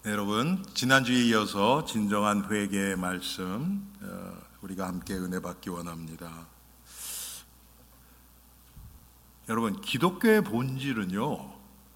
네, 여러분, 지난주에 이어서 진정한 회개의 말씀 우리가 함께 은혜 받기 원합니다. 여러분, 기독교의 본질은요,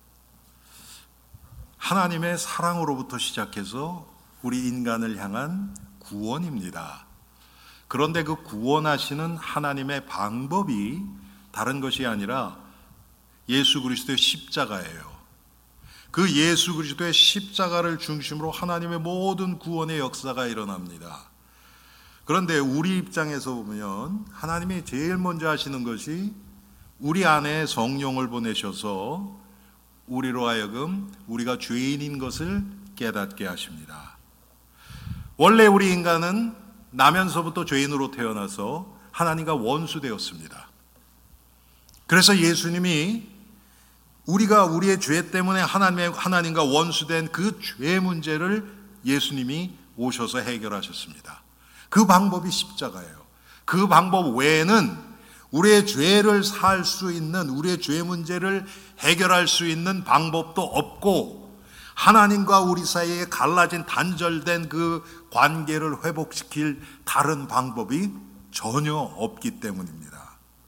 하나님의 사랑으로부터 시작해서 우리 인간을 향한 구원입니다. 그런데 그 구원하시는 하나님의 방법이 다른 것이 아니라 예수 그리스도의 십자가예요. 그 예수 그리스도의 십자가를 중심으로 하나님의 모든 구원의 역사가 일어납니다. 그런데 우리 입장에서 보면 하나님이 제일 먼저 하시는 것이 우리 안에 성령을 보내셔서 우리로 하여금 우리가 죄인인 것을 깨닫게 하십니다. 원래 우리 인간은 나면서부터 죄인으로 태어나서 하나님과 원수되었습니다. 그래서 예수님이 우리가 우리의 죄 때문에 하나님과 원수된 그 죄 문제를 예수님이 오셔서 해결하셨습니다. 그 방법이 십자가예요. 그 방법 외에는 우리의 죄를 살 수 있는, 우리의 죄 문제를 해결할 수 있는 방법도 없고, 하나님과 우리 사이에 갈라진 단절된 그 관계를 회복시킬 다른 방법이 전혀 없기 때문입니다.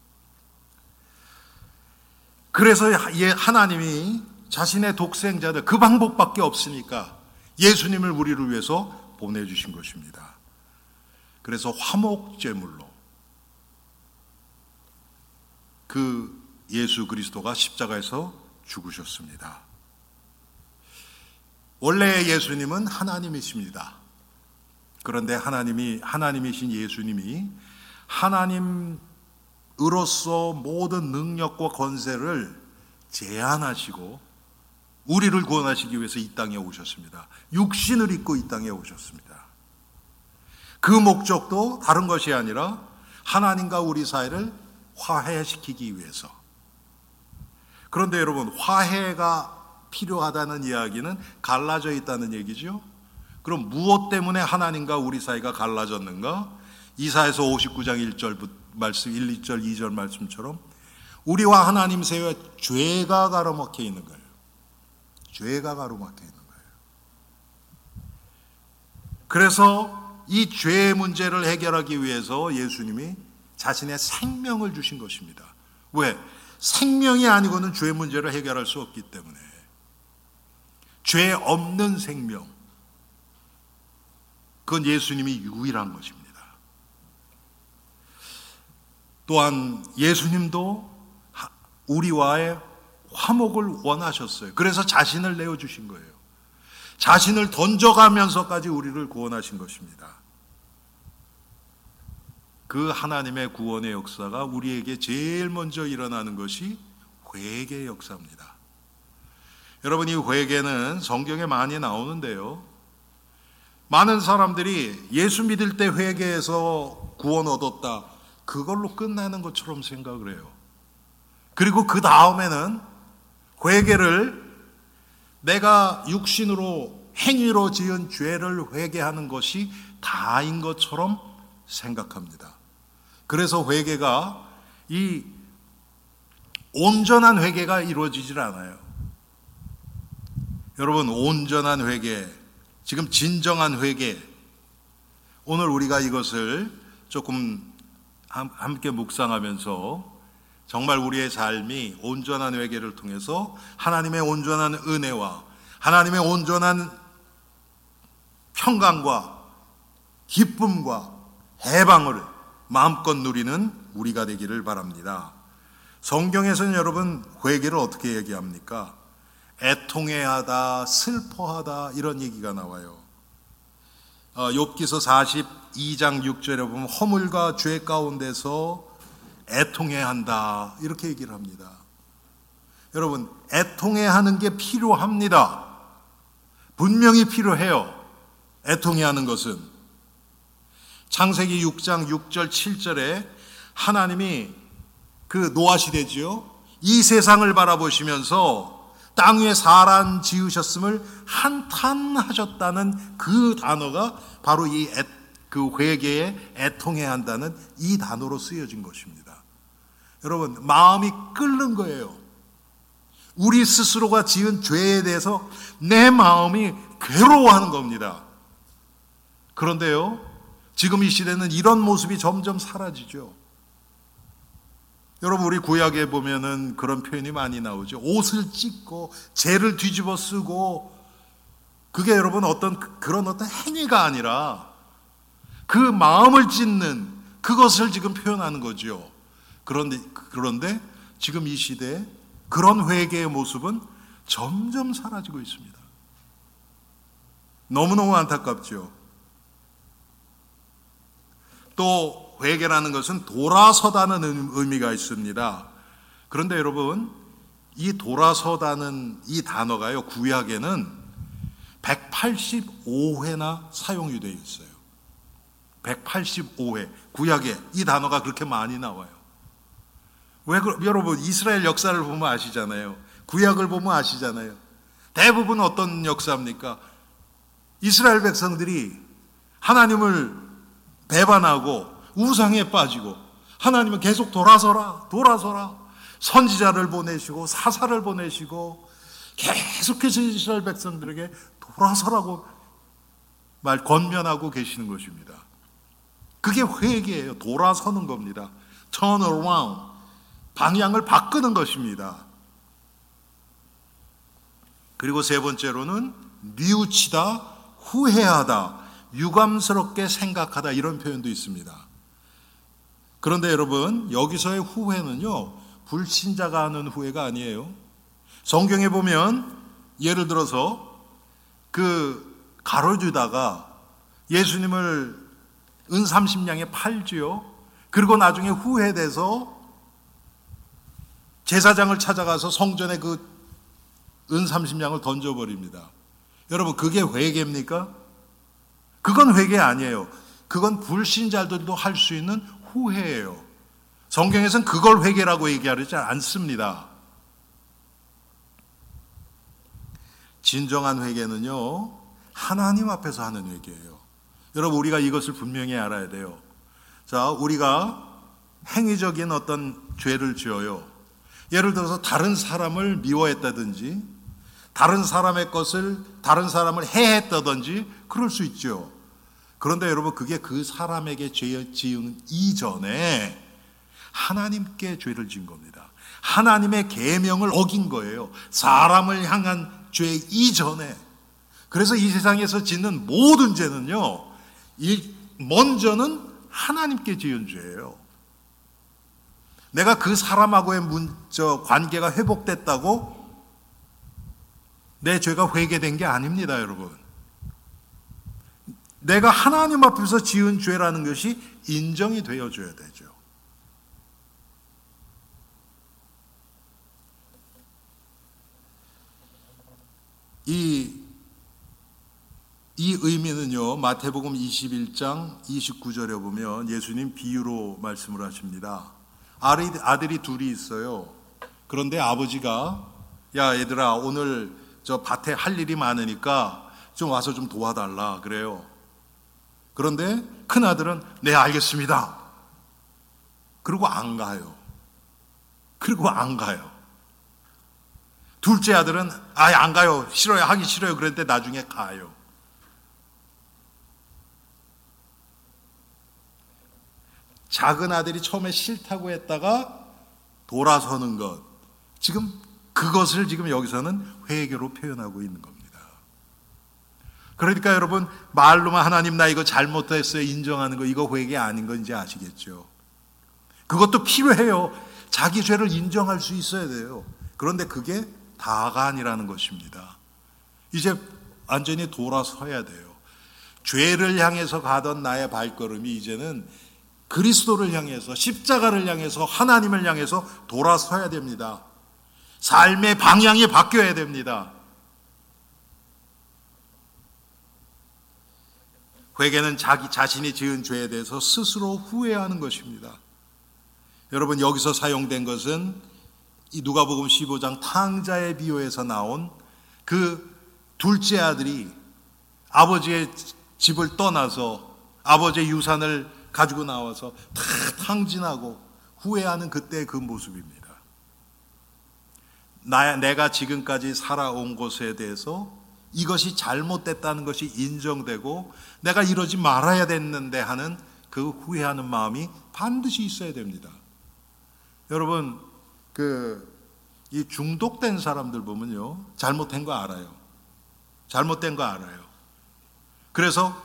그래서 하나님이 자신의 독생자들, 그 방법밖에 없으니까 예수님을 우리를 위해서 보내주신 것입니다. 그래서 화목제물로 그 예수 그리스도가 십자가에서 죽으셨습니다. 원래 예수님은 하나님이십니다. 그런데 하나님이신 예수님이 하나님으로서 모든 능력과 권세를 제한하시고 우리를 구원하시기 위해서 이 땅에 오셨습니다. 육신을 입고 이 땅에 오셨습니다. 그 목적도 다른 것이 아니라 하나님과 우리 사이를 화해시키기 위해서. 그런데 여러분, 화해가 필요하다는 이야기는 갈라져 있다는 얘기죠. 그럼 무엇 때문에 하나님과 우리 사이가 갈라졌는가? 이사야서 59장 1절 말씀, 1, 2절, 2절 말씀처럼 우리와 하나님 사이에 죄가 가로막혀 있는 거예요. 죄가 가로막혀 있는 거예요. 그래서 이 죄의 문제를 해결하기 위해서 예수님이 자신의 생명을 주신 것입니다. 왜? 생명이 아니고는 죄 문제를 해결할 수 없기 때문에. 죄 없는 생명, 그건 예수님이 유일한 것입니다. 또한 예수님도 우리와의 화목을 원하셨어요. 그래서 자신을 내어주신 거예요. 자신을 던져가면서까지 우리를 구원하신 것입니다. 그 하나님의 구원의 역사가 우리에게 제일 먼저 일어나는 것이 회개의 역사입니다. 여러분, 이 회개는 성경에 많이 나오는데요, 많은 사람들이 예수 믿을 때 회개해서 구원 얻었다, 그걸로 끝나는 것처럼 생각을 해요. 그리고 그 다음에는 회개를 내가 육신으로 행위로 지은 죄를 회개하는 것이 다인 것처럼 생각합니다. 그래서 회개가 이 온전한 회개가 이루어지질 않아요. 여러분, 온전한 회개, 지금 진정한 회개, 오늘 우리가 이것을 조금 함께 묵상하면서 정말 우리의 삶이 온전한 회개를 통해서 하나님의 온전한 은혜와 하나님의 온전한 평강과 기쁨과 해방을 마음껏 누리는 우리가 되기를 바랍니다. 성경에서는 여러분, 회개를 어떻게 얘기합니까? 애통해하다, 슬퍼하다, 이런 얘기가 나와요. 욥기서 42장 6절에 보면 허물과 죄 가운데서 애통해한다, 이렇게 얘기를 합니다. 여러분, 애통해하는 게 필요합니다. 분명히 필요해요. 애통해하는 것은. 창세기 6장 6절 7절에 하나님이 그 노아 시대지요, 이 세상을 바라보시면서 땅 위에 사람 지으셨음을 한탄하셨다는 그 단어가 바로 그 회개에 애통해한다는 이 단어로 쓰여진 것입니다. 여러분, 마음이 끓는 거예요. 우리 스스로가 지은 죄에 대해서 내 마음이 괴로워하는 겁니다. 그런데요, 지금 이 시대는 이런 모습이 점점 사라지죠. 여러분, 우리 구약에 보면은 그런 표현이 많이 나오죠. 옷을 찢고 재를 뒤집어 쓰고, 그게 여러분 그런 어떤 행위가 아니라 그 마음을 찢는 그것을 지금 표현하는 거죠. 그런데 지금 이 시대에 그런 회개의 모습은 점점 사라지고 있습니다. 너무너무 안타깝죠. 또 회개라는 것은 돌아서다는 의미가 있습니다. 그런데 여러분, 이 돌아서다는 이 단어가요, 구약에는 185회나 사용이 되어 있어요. 185회. 구약에 이 단어가 그렇게 많이 나와요. 여러분, 이스라엘 역사를 보면 아시잖아요. 구약을 보면 아시잖아요. 대부분 어떤 역사입니까? 이스라엘 백성들이 하나님을 배반하고 우상에 빠지고, 하나님은 계속 돌아서라 선지자를 보내시고 사사를 보내시고 계속해서 이스라엘 백성들에게 돌아서라고 권면하고 계시는 것입니다. 그게 회개예요. 돌아서는 겁니다. Turn around. 방향을 바꾸는 것입니다. 그리고 세 번째로는 뉘우치다, 후회하다, 유감스럽게 생각하다, 이런 표현도 있습니다. 그런데 여러분, 여기서의 후회는요, 불신자가 하는 후회가 아니에요. 성경에 보면 예를 들어서 가로주다가 예수님을 은 30냥에 팔지요. 그리고 나중에 후회돼서 제사장을 찾아가서 성전에 그 은 30냥을 던져버립니다. 여러분, 그게 회개입니까? 그건 회개 아니에요. 그건 불신자들도 할 수 있는 후회예요. 성경에서는 그걸 회개라고 얘기하지 않습니다. 진정한 회개는요, 하나님 앞에서 하는 회개예요. 여러분, 우리가 이것을 분명히 알아야 돼요. 자, 우리가 행위적인 어떤 죄를 지어요. 예를 들어서 다른 사람을 미워했다든지, 다른 사람의 것을 다른 사람을 해했다든지 그럴 수 있죠. 그런데 여러분, 그게 그 사람에게 죄 지은 이전에 하나님께 죄를 지은 겁니다. 하나님의 계명을 어긴 거예요. 사람을 향한 죄 이전에. 그래서 이 세상에서 짓는 모든 죄는요, 먼저는 하나님께 지은 죄예요. 내가 그 사람하고의 관계가 회복됐다고 내 죄가 회개된 게 아닙니다, 여러분. 내가 하나님 앞에서 지은 죄라는 것이 인정이 되어줘야 되죠. 이 의미는요, 마태복음 21장 29절에 보면 예수님 비유로 말씀을 하십니다. 아들이 둘이 있어요. 그런데 아버지가, 야 얘들아, 오늘 저 밭에 할 일이 많으니까 좀 와서 좀 도와달라 그래요. 그런데 큰 아들은 네 알겠습니다. 그리고 안 가요. 둘째 아들은 안 가요. 싫어요. 하기 싫어요. 그랬는데 나중에 가요. 작은 아들이 처음에 싫다고 했다가 돌아서는 것, 지금 그것을 지금 여기서는 회개로 표현하고 있는 겁니다. 그러니까 여러분, 말로만 하나님 나 이거 잘못했어요 인정하는 거, 이거 회개 아닌 건지 아시겠죠? 그것도 필요해요. 자기 죄를 인정할 수 있어야 돼요. 그런데 그게 다가 아니라는 것입니다. 이제 완전히 돌아서야 돼요. 죄를 향해서 가던 나의 발걸음이 이제는 그리스도를 향해서, 십자가를 향해서, 하나님을 향해서 돌아서야 됩니다. 삶의 방향이 바뀌어야 됩니다. 회개는 자기 자신이 지은 죄에 대해서 스스로 후회하는 것입니다. 여러분, 여기서 사용된 것은 이 누가복음 15장 탕자의 비유에서 나온 그 둘째 아들이 아버지의 집을 떠나서 아버지의 유산을 가지고 나와서 다 탕진하고 후회하는 그때의 그 모습입니다. 내가 지금까지 살아온 것에 대해서 이것이 잘못됐다는 것이 인정되고 내가 이러지 말아야 됐는데 하는 그 후회하는 마음이 반드시 있어야 됩니다. 여러분, 이 중독된 사람들 보면요, 잘못된 거 알아요. 잘못된 거 알아요. 그래서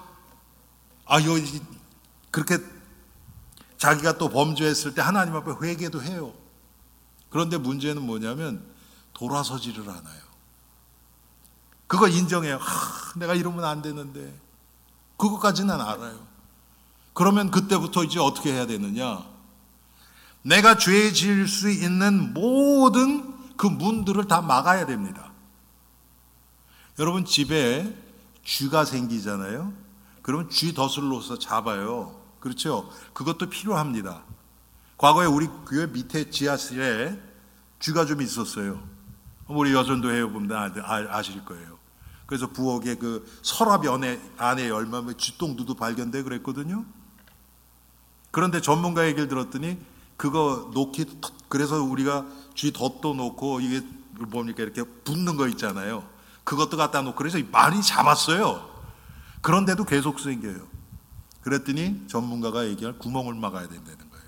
그렇게 자기가 또 범죄했을 때 하나님 앞에 회개도 해요. 그런데 문제는 뭐냐면 돌아서지를 않아요. 그거 인정해요. 내가 이러면 안 되는데. 그것까지는 알아요. 그러면 그때부터 이제 어떻게 해야 되느냐? 내가 죄 지을 수 있는 모든 그 문들을 다 막아야 됩니다. 여러분, 집에 쥐가 생기잖아요. 그러면 쥐 덫을로서 잡아요. 그렇죠? 그것도 필요합니다. 과거에 우리 교회 밑에 지하실에 쥐가 좀 있었어요. 우리 여전도 해보면 아실 거예요. 그래서 부엌에 그 서랍 안에 열면 쥐똥두도 발견돼 그랬거든요. 그런데 전문가 얘기를 들었더니 그거 그래서 우리가 쥐 덫도 놓고 이게 뭡니까 이렇게 붙는 거 있잖아요. 그것도 갖다 놓고 그래서 많이 잡았어요. 그런데도 계속 생겨요. 그랬더니 전문가가 얘기할 구멍을 막아야 된다는 거예요.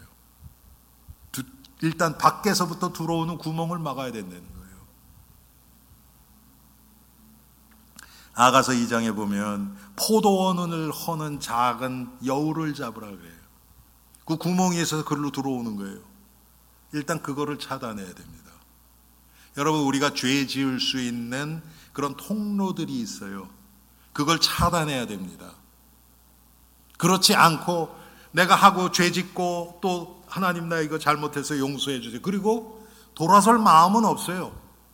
일단 밖에서부터 들어오는 구멍을 막아야 된다는 거예요. 아가서 2장에 보면 포도원을 허는 작은 여우를 잡으라 그래요. 그 구멍이 있어서 그걸로 들어오는 거예요. 일단 그거를 차단해야 됩니다. 여러분, 우리가 죄 지을 수 있는 그런 통로들이 있어요. 그걸 차단해야 됩니다. 그렇지 않고 내가 하고 죄 짓고 또 하나님 나 이거 잘못해서 용서해 주세요. 그리고 돌아설 마음은 없어요.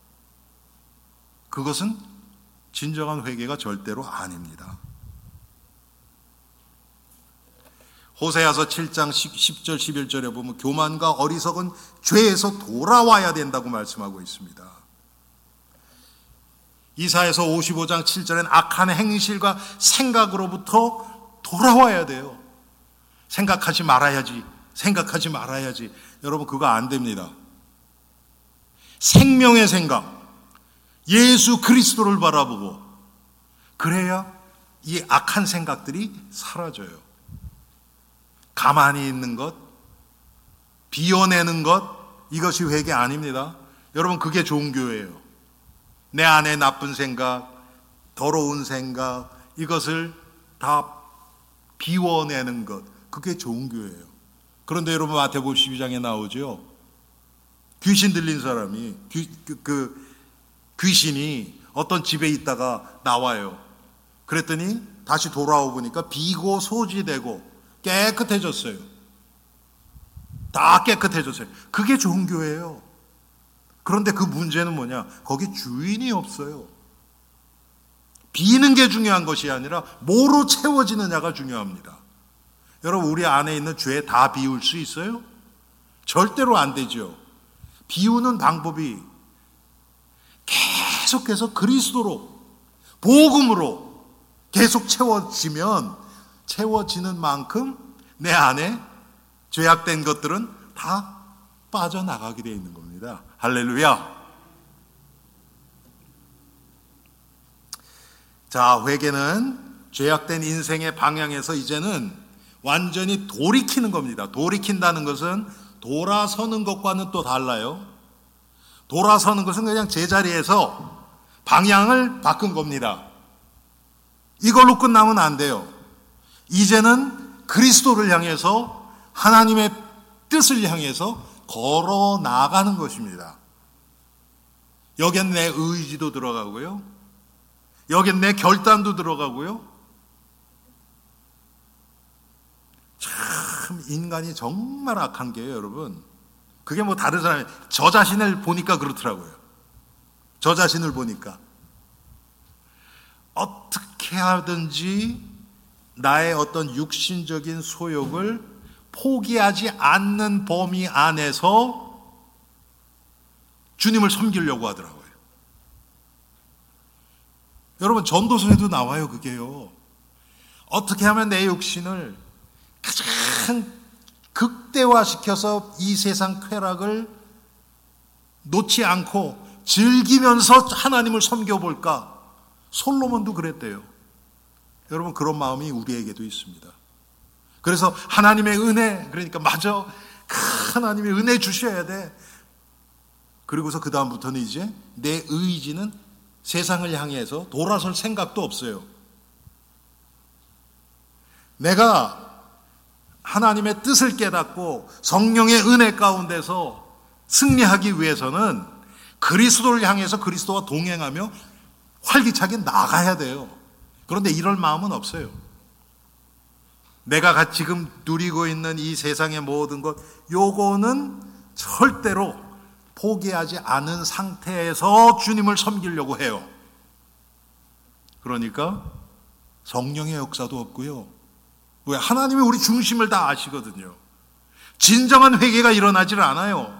그것은 진정한 회개가 절대로 아닙니다. 호세아서 7장 10절 11절에 보면 교만과 어리석은 죄에서 돌아와야 된다고 말씀하고 있습니다. 이사야서 55장 7절엔 악한 행실과 생각으로부터 돌아와야 돼요. 생각하지 말아야지. 여러분, 그거 안 됩니다. 생명의 생각, 예수 그리스도를 바라보고 그래야 이 악한 생각들이 사라져요. 가만히 있는 것, 비워내는 것, 이것이 회개 아닙니다. 여러분, 그게 종교예요. 내 안에 나쁜 생각, 더러운 생각, 이것을 다 비워내는 것, 그게 종교예요. 그런데 여러분, 마태복음 12장에 나오죠. 귀신 들린 사람이 귀신이 어떤 집에 있다가 나와요. 그랬더니 다시 돌아오 보니까 비고 소지되고 깨끗해졌어요. 다 깨끗해졌어요. 그게 종교예요. 그런데 그 문제는 뭐냐? 거기 주인이 없어요. 비는 게 중요한 것이 아니라 뭐로 채워지느냐가 중요합니다. 여러분, 우리 안에 있는 죄 다 비울 수 있어요? 절대로 안 되죠. 비우는 방법이 계속해서 그리스도로, 복음으로 계속 채워지는 만큼 내 안에 죄악된 것들은 다 빠져나가게 되어 있는 겁니다. 할렐루야. 자, 회개는 죄악된 인생의 방향에서 이제는 완전히 돌이키는 겁니다. 돌이킨다는 것은 돌아서는 것과는 또 달라요. 돌아서는 것은 그냥 제자리에서 방향을 바꾼 겁니다. 이걸로 끝나면 안 돼요. 이제는 그리스도를 향해서, 하나님의 뜻을 향해서 걸어 나가는 것입니다. 여긴 내 의지도 들어가고요. 여긴 내 결단도 들어가고요. 참 인간이 정말 악한 게요, 여러분. 그게 뭐 다른 사람이, 저 자신을 보니까 그렇더라고요. 저 자신을 보니까 어떻게 하든지 나의 어떤 육신적인 소욕을 포기하지 않는 범위 안에서 주님을 섬기려고 하더라고요. 여러분, 전도서에도 나와요, 그게요. 어떻게 하면 내 육신을 가장 극대화시켜서 이 세상 쾌락을 놓지 않고 즐기면서 하나님을 섬겨볼까? 솔로몬도 그랬대요. 여러분, 그런 마음이 우리에게도 있습니다. 그래서 하나님의 은혜, 그러니까 맞아, 하나님의 은혜 주셔야 돼. 그리고서 그 다음부터는 이제 내 의지는 세상을 향해서 돌아설 생각도 없어요. 내가 하나님의 뜻을 깨닫고 성령의 은혜 가운데서 승리하기 위해서는 그리스도를 향해서 그리스도와 동행하며 활기차게 나가야 돼요. 그런데 이럴 마음은 없어요. 내가 지금 누리고 있는 이 세상의 모든 것, 요거는 절대로 포기하지 않은 상태에서 주님을 섬기려고 해요. 그러니까 성령의 역사도 없고요. 왜? 하나님이 우리 중심을 다 아시거든요. 진정한 회개가 일어나질 않아요.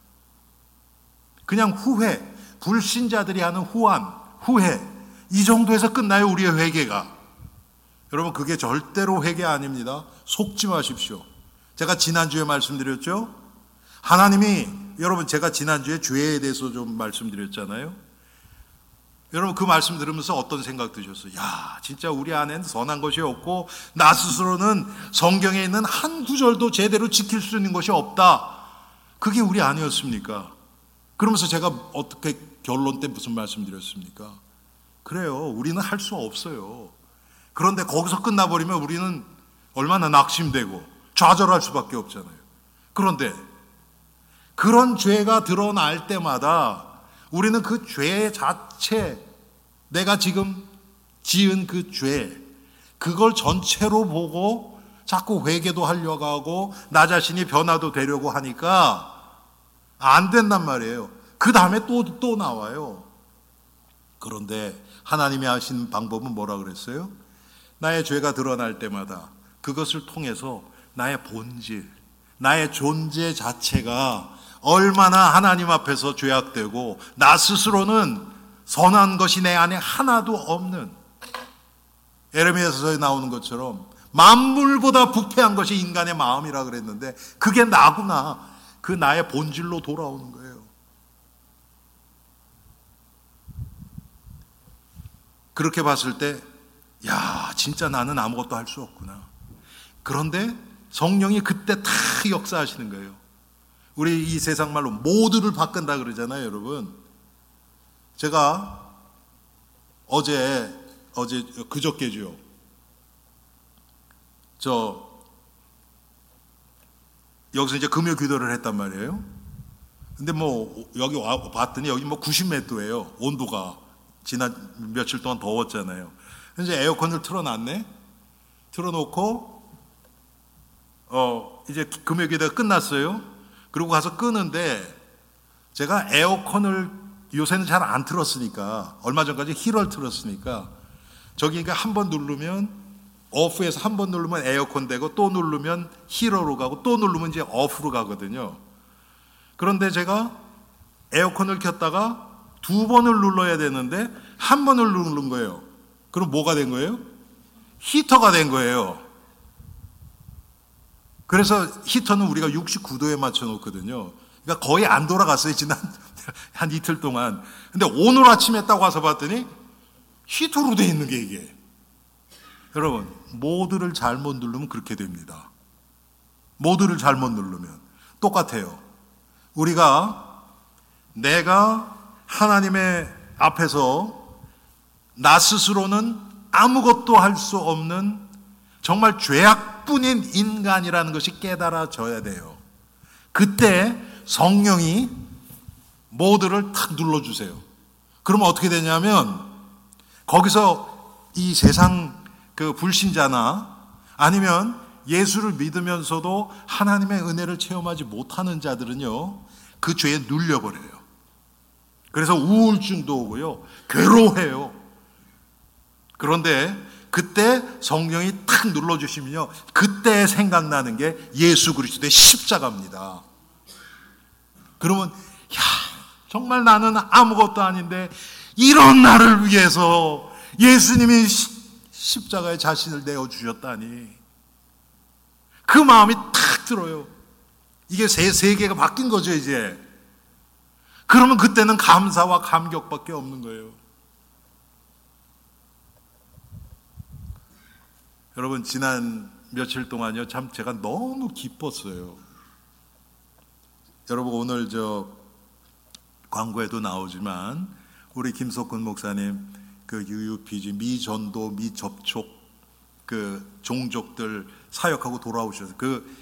그냥 후회, 불신자들이 하는 후회, 이 정도에서 끝나요, 우리의 회개가. 여러분, 그게 절대로 회개 아닙니다. 속지 마십시오. 제가 지난주에 말씀드렸죠? 하나님이, 여러분, 제가 지난주에 죄에 대해서 좀 말씀드렸잖아요. 여러분, 그 말씀 들으면서 어떤 생각 드셨어요? 야, 진짜 우리 안에는 선한 것이 없고 나 스스로는 성경에 있는 한 구절도 제대로 지킬 수 있는 것이 없다. 그게 우리 아니었습니까? 그러면서 제가 어떻게 결론 때 무슨 말씀 드렸습니까? 그래요, 우리는 할 수 없어요. 그런데 거기서 끝나버리면 우리는 얼마나 낙심되고 좌절할 수밖에 없잖아요. 그런데 그런 죄가 드러날 때마다 우리는 그 죄 자체, 내가 지금 지은 그 죄, 그걸 전체로 보고 자꾸 회개도 하려고 하고 나 자신이 변화도 되려고 하니까 안 된단 말이에요. 그 다음에 또 나와요. 그런데 하나님이 하신 방법은 뭐라 그랬어요? 나의 죄가 드러날 때마다 그것을 통해서 나의 본질, 나의 존재 자체가 얼마나 하나님 앞에서 죄악되고 나 스스로는 선한 것이 내 안에 하나도 없는, 에레미야서에 나오는 것처럼 만물보다 부패한 것이 인간의 마음이라 그랬는데 그게 나구나, 그 나의 본질로 돌아오는 거예요. 그렇게 봤을 때, 야, 진짜 나는 아무것도 할 수 없구나. 그런데 성령이 그때 다 역사하시는 거예요. 우리 이 세상 말로 모두를 바꾼다 그러잖아요, 여러분. 제가 어제 그저께죠. 여기서 이제 금요 기도를 했단 말이에요. 근데 뭐 여기 와 봤더니 여기 뭐 90몇 도예요. 온도가 지난 며칠 동안 더웠잖아요. 이제 에어컨을 틀어놨네. 틀어놓고 이제 금요 기도가 끝났어요. 그리고 가서 끄는데 제가 에어컨을 요새는 잘 안 틀었으니까, 얼마 전까지 히터를 틀었으니까 저기 한 번 누르면 오프에서 한 번 누르면 에어컨 되고 또 누르면 히터로 가고 또 누르면 이제 오프로 가거든요. 그런데 제가 에어컨을 켰다가 두 번을 눌러야 되는데 한 번을 누른 거예요. 그럼 뭐가 된 거예요? 히터가 된 거예요. 그래서 히터는 우리가 69도에 맞춰 놓거든요. 그러니까 거의 안 돌아갔어요, 지난 한 이틀 동안. 근데 오늘 아침에 딱 와서 봤더니 히터로 돼 있는 게 이게. 여러분, 모드를 잘못 누르면 그렇게 됩니다. 모드를 잘못 누르면 똑같아요. 내가 하나님의 앞에서 나 스스로는 아무것도 할 수 없는 정말 죄악뿐인 인간이라는 것이 깨달아져야 돼요. 그때 성령이 모드를 탁 눌러주세요. 그러면 어떻게 되냐면 거기서 이 세상 그 불신자나 아니면 예수를 믿으면서도 하나님의 은혜를 체험하지 못하는 자들은요, 그 죄에 눌려버려요. 그래서 우울증도 오고요, 괴로워해요. 그런데 그때 성령이 탁 눌러주시면요, 그때 생각나는 게 예수 그리스도의 십자가입니다. 그러면 야, 정말 나는 아무것도 아닌데 이런 나를 위해서 예수님이 십자가에 자신을 내어주셨다니, 그 마음이 탁 들어요. 이게 세계가 바뀐 거죠, 이제. 그러면 그때는 감사와 감격밖에 없는 거예요. 여러분 지난 며칠 동안요 참 제가 너무 기뻤어요. 여러분 오늘 광고에도 나오지만 우리 김석훈 목사님 그 UUPG 미전도 미접촉 그 종족들 사역하고 돌아오셔서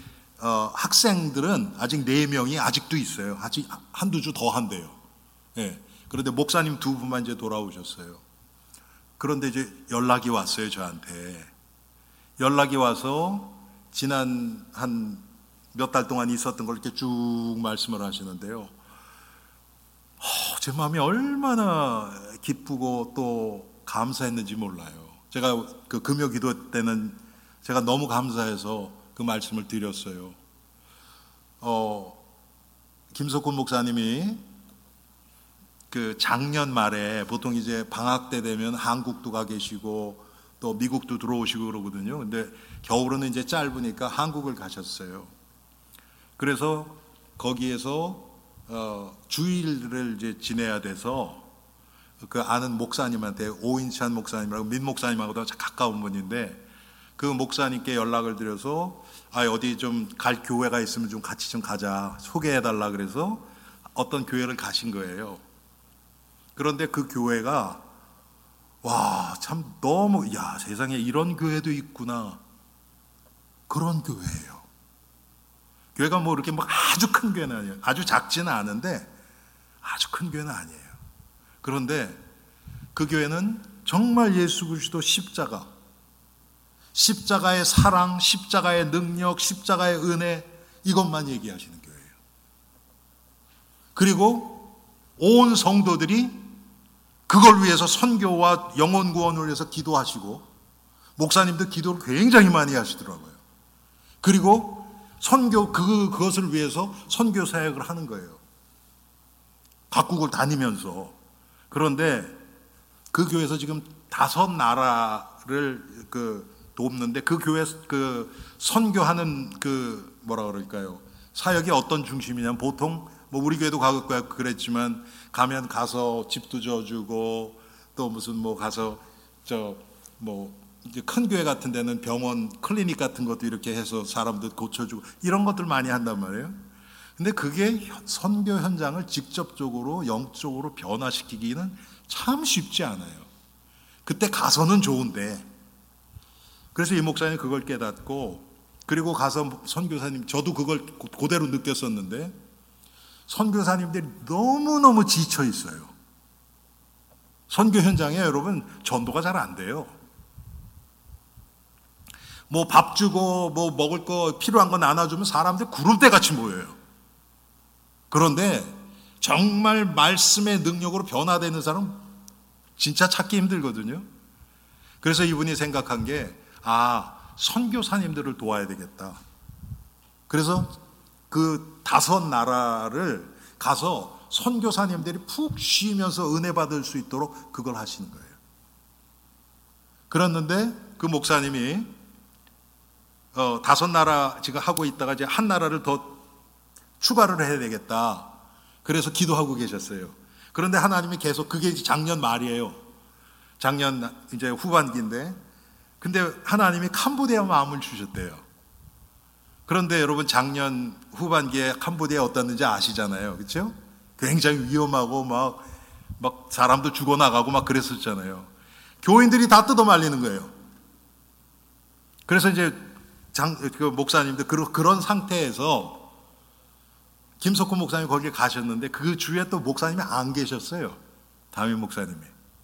학생들은 아직 4명이 아직도 있어요. 아직 한두 주 더 한대요. 예. 그런데 목사님 2분만 이제 돌아오셨어요. 그런데 이제 연락이 왔어요, 저한테. 연락이 와서 지난 한 몇 달 동안 있었던 걸 이렇게 쭉 말씀을 하시는데요. 제 마음이 얼마나 기쁘고 또 감사했는지 몰라요. 제가 그 금요 기도 때는 제가 너무 감사해서 그 말씀을 드렸어요. 김석훈 목사님이 그 작년 말에 보통 이제 방학 때 되면 한국도 가 계시고 또 미국도 들어오시고 그러거든요. 근데 겨울은 이제 짧으니까 한국을 가셨어요. 그래서 거기에서 주일을 이제 지내야 돼서 그 아는 목사님한테 오인찬 목사님이라고 민 목사님하고도 가까운 분인데 그 목사님께 연락을 드려서 어디 좀 갈 교회가 있으면 좀 같이 좀 가자 소개해달라 그래서 어떤 교회를 가신 거예요. 그런데 그 교회가 참 너무 세상에 이런 교회도 있구나 그런 교회예요. 교회가 뭐 이렇게 막 아주 큰 교회는 아니에요. 아주 작지는 않은데 아주 큰 교회는 아니에요. 그런데 그 교회는 정말 예수 그리스도 십자가의 사랑, 십자가의 능력, 십자가의 은혜 이것만 얘기하시는 교회예요. 그리고 온 성도들이 그걸 위해서 선교와 영혼 구원을 위해서 기도하시고 목사님도 기도를 굉장히 많이 하시더라고요. 그리고 그것을 위해서 선교 사역을 하는 거예요. 각국을 다니면서. 그런데 그 교회에서 지금 5 나라를 돕는데 그 교회 선교하는 뭐라 그럴까요? 사역이 어떤 중심이냐면 보통 뭐 우리 교회도 가고 그랬지만 가서 집도 져주고 또 무슨 뭐 가서 이제 큰 교회 같은 데는 병원 클리닉 같은 것도 이렇게 해서 사람들 고쳐주고 이런 것들 많이 한단 말이에요. 근데 그게 선교 현장을 직접적으로 영적으로 변화시키기는 참 쉽지 않아요. 그때 가서는 좋은데 그래서 이 목사님이 그걸 깨닫고 그리고 가서 선교사님 저도 그걸 그대로 느꼈었는데 선교사님들이 너무너무 지쳐 있어요. 선교 현장에 여러분 전도가 잘 안 돼요. 뭐 밥 주고 뭐 먹을 거 필요한 거 나눠주면 사람들이 구름대같이 모여요. 그런데 정말 말씀의 능력으로 변화되는 사람 진짜 찾기 힘들거든요. 그래서 이분이 생각한 게 선교사님들을 도와야 되겠다. 그래서 그 5 나라를 가서 선교사님들이 푹 쉬면서 은혜 받을 수 있도록 그걸 하시는 거예요. 그랬는데 그 목사님이 5 나라 지금 하고 있다가 이제 한 나라를 더 추가를 해야 되겠다. 그래서 기도하고 계셨어요. 그런데 하나님이 계속 그게 작년 말이에요. 작년 이제 후반기인데 근데 하나님이 캄보디아 마음을 주셨대요. 그런데 여러분 작년 후반기에 캄보디아 어땠는지 아시잖아요. 그렇죠? 굉장히 위험하고 막 사람도 죽어나가고 막 그랬었잖아요. 교인들이 다 뜯어 말리는 거예요. 그래서 이제 그 목사님들 그런 상태에서 김석훈 목사님이 거기에 가셨는데 그 주위에 또 목사님이 안 계셨어요. 담임 목사님이.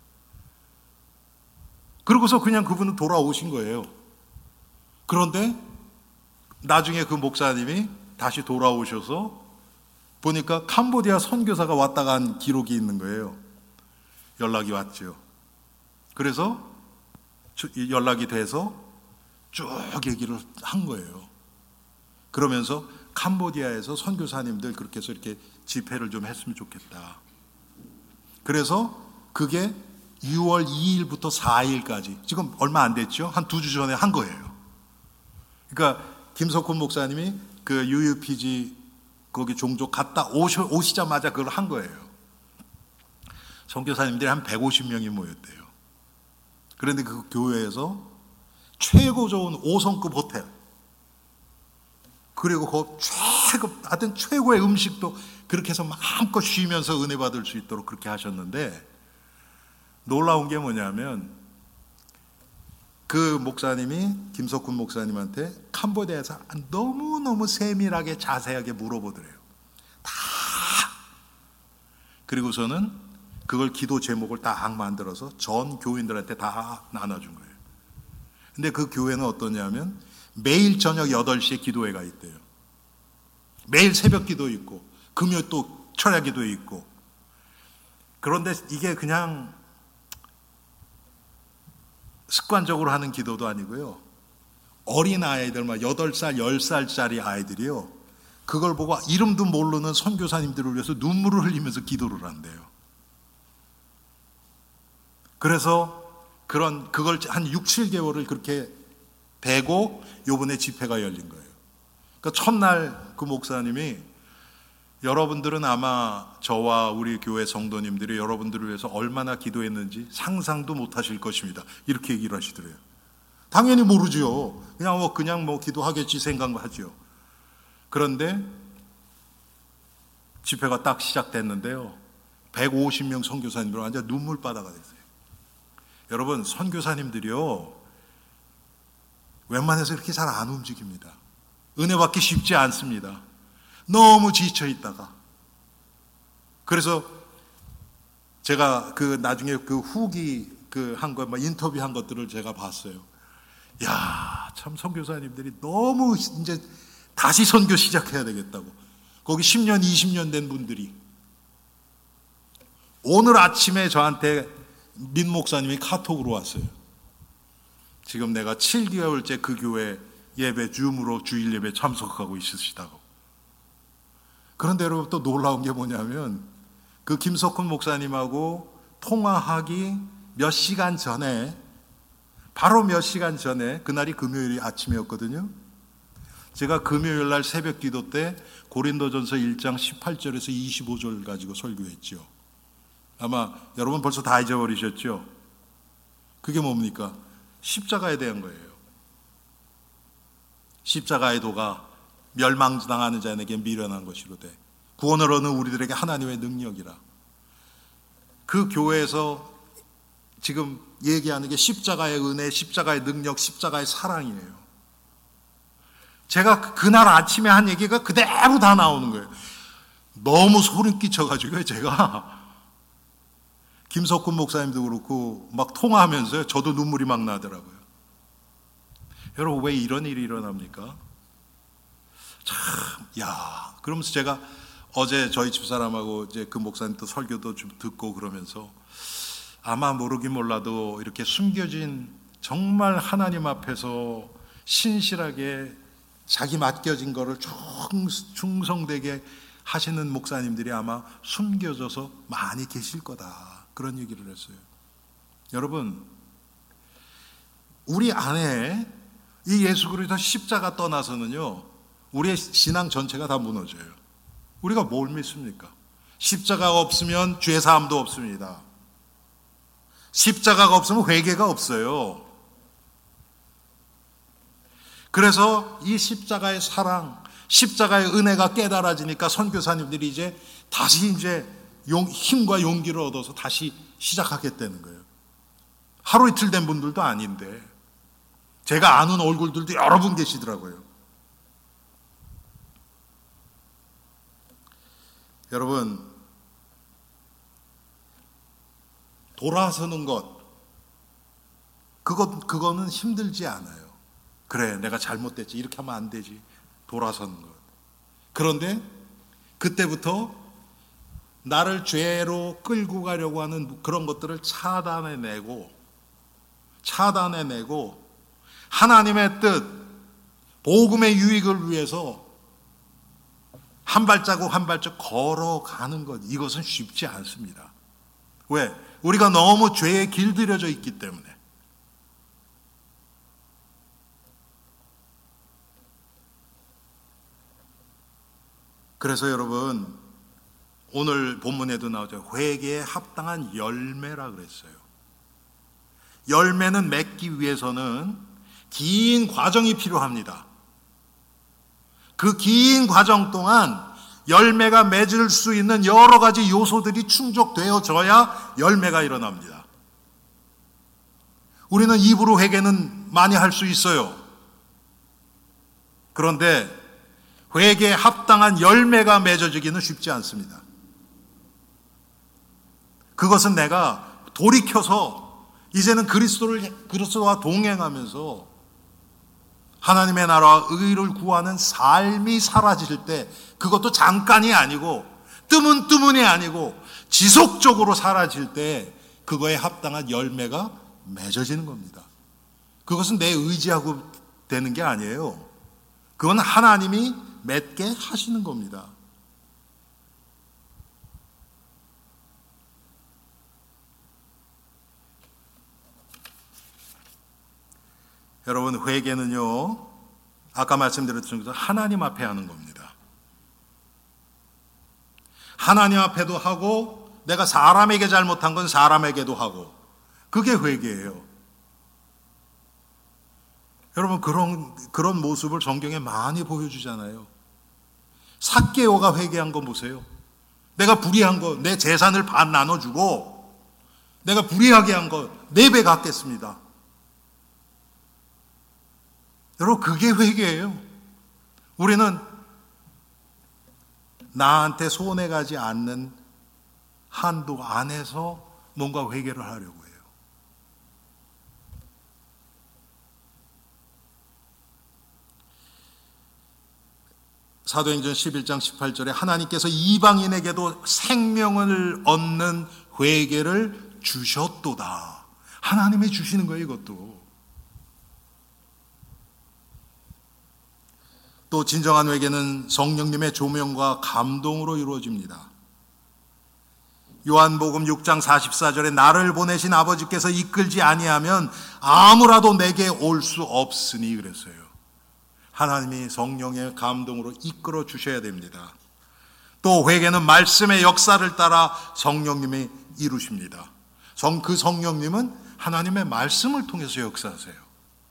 그러고서 그냥 그분은 돌아오신 거예요. 그런데 나중에 그 목사님이 다시 돌아오셔서 보니까 캄보디아 선교사가 왔다 간 기록이 있는 거예요. 연락이 왔죠. 그래서 연락이 돼서 쭉 얘기를 한 거예요. 그러면서 캄보디아에서 선교사님들 그렇게 해서 이렇게 집회를 좀 했으면 좋겠다. 그래서 그게 6월 2일부터 4일까지 지금 얼마 안 됐죠? 한 2주 전에 한 거예요. 그러니까 김석훈 목사님이 그 UUPG 거기 종족 갔다 오시자마자 그걸 한 거예요. 선교사님들이 한 150명이 모였대요. 그런데 그 교회에서 최고 좋은 5성급 호텔, 그리고 그 하여튼 최고의 음식도 그렇게 해서 마음껏 쉬면서 은혜 받을 수 있도록 그렇게 하셨는데, 놀라운 게 뭐냐면 그 목사님이 김석훈 목사님한테 캄보디아에서 너무너무 세밀하게 자세하게 물어보더래요. 다. 그리고서는 그걸 기도 제목을 딱 만들어서 전 교인들한테 다 나눠준 거예요. 근데 그 교회는 어떠냐면 매일 저녁 8시에 기도회가 있대요. 매일 새벽 기도 있고 금요 또 철야 기도 있고. 그런데 이게 그냥 습관적으로 하는 기도도 아니고요. 어린 아이들, 막 8살, 10살짜리 아이들이요. 그걸 보고 이름도 모르는 선교사님들을 위해서 눈물을 흘리면서 기도를 한대요. 그래서 그걸 한 6, 7개월을 그렇게 되고 요번에 집회가 열린 거예요. 그러니까 첫날 그 목사님이 여러분들은 아마 저와 우리 교회 성도님들이 여러분들을 위해서 얼마나 기도했는지 상상도 못 하실 것입니다. 이렇게 얘기를 하시더래요. 당연히 모르죠. 그냥 뭐 기도하겠지 생각하죠. 그런데 집회가 딱 시작됐는데요. 150명 선교사님들 완전 눈물바다가 됐어요. 여러분, 선교사님들이요, 웬만해서 이렇게 잘 안 움직입니다. 은혜 받기 쉽지 않습니다. 너무 지쳐 있다가. 그래서 제가 나중에 후기 한 거, 인터뷰 한 것들을 제가 봤어요. 야, 참 선교사님들이 너무 이제 다시 선교 시작해야 되겠다고. 거기 10년, 20년 된 분들이 오늘 아침에 저한테 민 목사님이 카톡으로 왔어요. 지금 내가 7개월째 그 교회 예배 줌으로 주일 예배 참석하고 있으시다고. 그런데 여러분 또 놀라운 게 뭐냐면 그 김석훈 목사님하고 통화하기 몇 시간 전에, 바로 몇 시간 전에, 그날이 금요일 아침이었거든요. 제가 금요일 날 새벽 기도 때 고린도전서 1장 18절에서 25절 가지고 설교했죠. 아마 여러분 벌써 다 잊어버리셨죠? 그게 뭡니까? 십자가에 대한 거예요. 십자가의 도가 멸망당하는 자에게 미련한 것이로되 구원을 얻는 우리들에게 하나님의 능력이라. 그 교회에서 지금 얘기하는 게 십자가의 은혜, 십자가의 능력, 십자가의 사랑이에요. 제가 그날 아침에 한 얘기가 그대로 다 나오는 거예요. 너무 소름 끼쳐가지고 제가 김석훈 목사님도 그렇고 막 통화하면서요, 저도 눈물이 막 나더라고요. 여러분, 왜 이런 일이 일어납니까? 참, 그러면서 제가 어제 저희 집사람하고 이제 그 목사님 또 설교도 좀 듣고 그러면서 아마 모르긴 몰라도 이렇게 숨겨진, 정말 하나님 앞에서 신실하게 자기 맡겨진 거를 충성되게 하시는 목사님들이 아마 숨겨져서 많이 계실 거다. 그런 얘기를 했어요. 여러분, 우리 안에 이 예수 그리스도 십자가 떠나서는요, 우리의 신앙 전체가 다 무너져요. 우리가 뭘 믿습니까? 십자가가 없으면 죄사함도 없습니다. 십자가가 없으면 회개가 없어요. 그래서 이 십자가의 사랑, 십자가의 은혜가 깨달아지니까 선교사님들이 다시 힘과 용기를 얻어서 다시 시작하겠다는 거예요. 하루 이틀 된 분들도 아닌데 제가 아는 얼굴들도 여러 분 계시더라고요. 여러분, 돌아서는 그거는 힘들지 않아요. 그래, 내가 잘못됐지, 이렇게 하면 안 되지, 돌아서는 것. 그런데 그때부터 나를 죄로 끌고 가려고 하는 그런 것들을 차단해내고 하나님의 뜻, 복음의 유익을 위해서 한 발자국 한 발자국 걸어가는 것, 이것은 쉽지 않습니다. 왜? 우리가 너무 죄에 길들여져 있기 때문에. 그래서 여러분, 오늘 본문에도 나오죠. 회개에 합당한 열매라 그랬어요. 열매는 맺기 위해서는 긴 과정이 필요합니다. 그 긴 과정 동안 열매가 맺을 수 있는 여러 가지 요소들이 충족되어져야 열매가 일어납니다. 우리는 입으로 회개는 많이 할 수 있어요. 그런데 회개에 합당한 열매가 맺어지기는 쉽지 않습니다. 그것은 내가 돌이켜서 이제는 그리스도와 동행하면서 하나님의 나라와 의를 구하는 삶이 사라질 때, 그것도 잠깐이 아니고 뜨문뜨문이 아니고 지속적으로 사라질 때 그거에 합당한 열매가 맺어지는 겁니다. 그것은 내 의지하고 되는 게 아니에요. 그건 하나님이 맺게 하시는 겁니다. 여러분, 회개는요, 아까 말씀드렸던 것처럼 하나님 앞에 하는 겁니다. 하나님 앞에도 하고, 내가 사람에게 잘못한 건 사람에게도 하고, 그게 회개예요. 여러분, 그런 모습을 성경에 많이 보여주잖아요. 삭개오가 회개한 거 보세요. 내가 불의한 거, 내 재산을 반 나눠주고, 내가 불의하게 한 거 4배 갚겠습니다. 여러분, 그게 회개예요. 우리는 나한테 손해가지 않는 한도 안에서 뭔가 회개를 하려고 해요. 사도행전 11장 18절에 하나님께서 이방인에게도 생명을 얻는 회개를 주셨도다. 하나님이 주시는 거예요, 이것도. 또 진정한 회개는 성령님의 조명과 감동으로 이루어집니다. 요한복음 6장 44절에 나를 보내신 아버지께서 이끌지 아니하면 아무라도 내게 올 수 없으니 그랬어요. 하나님이 성령의 감동으로 이끌어 주셔야 됩니다. 또 회개는 말씀의 역사를 따라 성령님이 이루십니다. 그 성령님은 하나님의 말씀을 통해서 역사하세요.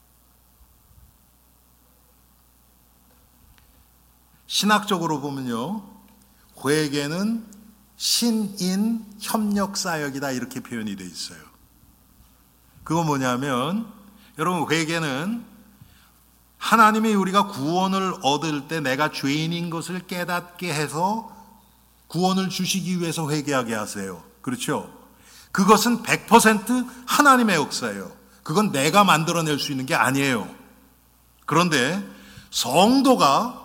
신학적으로 보면요, 회개는 신인 협력 사역이다, 이렇게 표현이 되어 있어요. 그건 뭐냐면, 여러분, 회개는 하나님이 우리가 구원을 얻을 때 내가 죄인인 것을 깨닫게 해서 구원을 주시기 위해서 회개하게 하세요. 그렇죠? 그것은 100% 하나님의 역사예요. 그건 내가 만들어낼 수 있는 게 아니에요. 그런데 성도가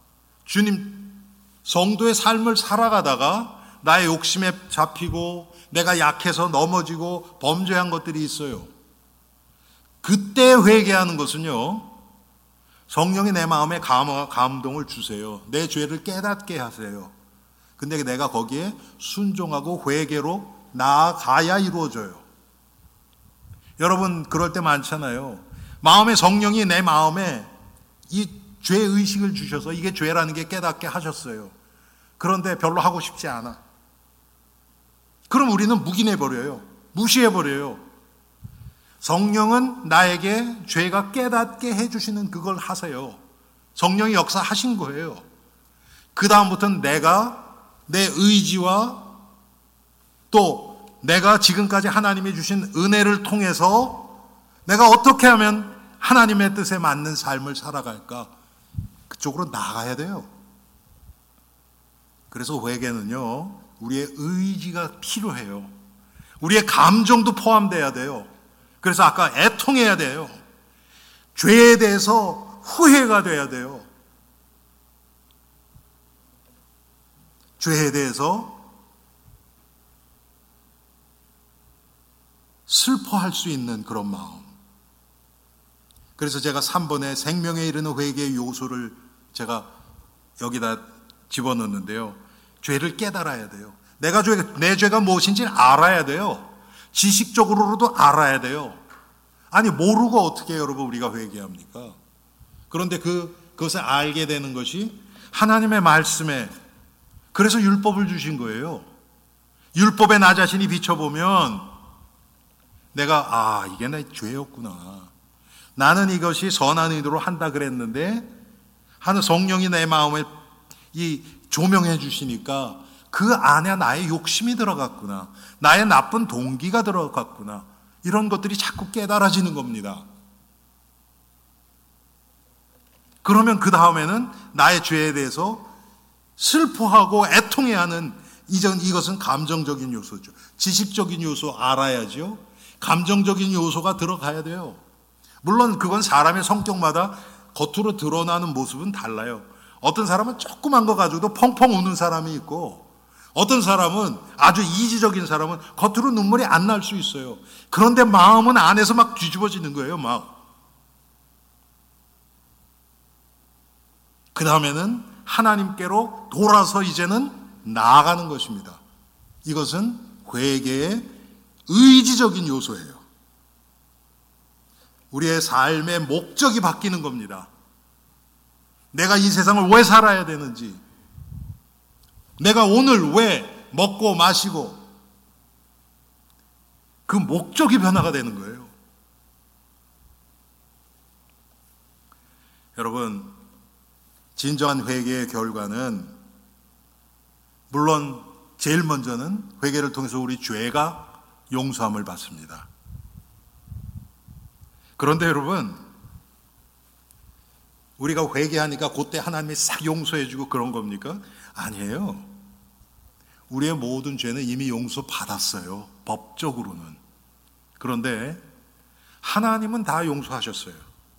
성도의 삶을 살아가다가 나의 욕심에 잡히고 내가 약해서 넘어지고 범죄한 것들이 있어요. 그때 회개하는 것은요, 성령이 내 마음에 감동을 주세요. 내 죄를 깨닫게 하세요. 근데 내가 거기에 순종하고 회개로 나아가야 이루어져요. 여러분, 그럴 때 많잖아요. 마음에 성령이 내 마음에 이 죄의식을 주셔서 이게 죄라는 게 깨닫게 하셨어요. 그런데 별로 하고 싶지 않아. 그럼 우리는 묵인해버려요. 무시해버려요. 성령은 나에게 죄가 깨닫게 해주시는 그걸 하세요. 성령이 역사하신 거예요. 그 다음부터는 내가 내 의지와 또 내가 지금까지 하나님이 주신 은혜를 통해서 내가 어떻게 하면 하나님의 뜻에 맞는 삶을 살아갈까, 그쪽으로 나가야 돼요. 그래서 회개는요, 우리의 의지가 필요해요. 우리의 감정도 포함돼야 돼요. 그래서 아까 애통해야 돼요. 죄에 대해서 후회가 돼야 돼요. 죄에 대해서 슬퍼할 수 있는 그런 마음. 그래서 제가 3번에 생명에 이르는 회개의 요소를 제가 여기다 집어넣는데요. 죄를 깨달아야 돼요. 내 죄가 무엇인지 알아야 돼요. 지식적으로도 알아야 돼요. 아니, 모르고 어떻게 여러분 우리가 회개합니까? 그런데 그것을 알게 되는 것이 하나님의 말씀에, 그래서 율법을 주신 거예요. 율법에 나 자신이 비춰보면 내가 이게 내 죄였구나. 나는 이것이 선한 의도로 한다 그랬는데 하는 성령이 내 마음을 이 조명해 주시니까 그 안에 나의 욕심이 들어갔구나, 나의 나쁜 동기가 들어갔구나, 이런 것들이 자꾸 깨달아지는 겁니다. 그러면 그 다음에는 나의 죄에 대해서 슬퍼하고 애통해야 하는, 이것은 감정적인 요소죠. 지식적인 요소 알아야죠. 감정적인 요소가 들어가야 돼요. 물론 그건 사람의 성격마다 겉으로 드러나는 모습은 달라요. 어떤 사람은 조그만 거 가지고도 펑펑 우는 사람이 있고, 어떤 사람은, 아주 이지적인 사람은 겉으로 눈물이 안 날 수 있어요. 그런데 마음은 안에서 막 뒤집어지는 거예요, 막. 그 다음에는 하나님께로 돌아서 이제는 나아가는 것입니다. 이것은 회개의 의지적인 요소예요. 우리의 삶의 목적이 바뀌는 겁니다. 내가 이 세상을 왜 살아야 되는지, 내가 오늘 왜 먹고 마시고, 그 목적이 변화가 되는 거예요. 여러분, 진정한 회개의 결과는 물론 제일 먼저는 회개를 통해서 우리 죄가 용서함을 받습니다. 그런데 여러분, 우리가 회개하니까 그때 하나님이 싹 용서해 주고 그런 겁니까? 아니에요. 우리의 모든 죄는 이미 용서받았어요, 법적으로는. 그런데 하나님은 다 용서하셨어요.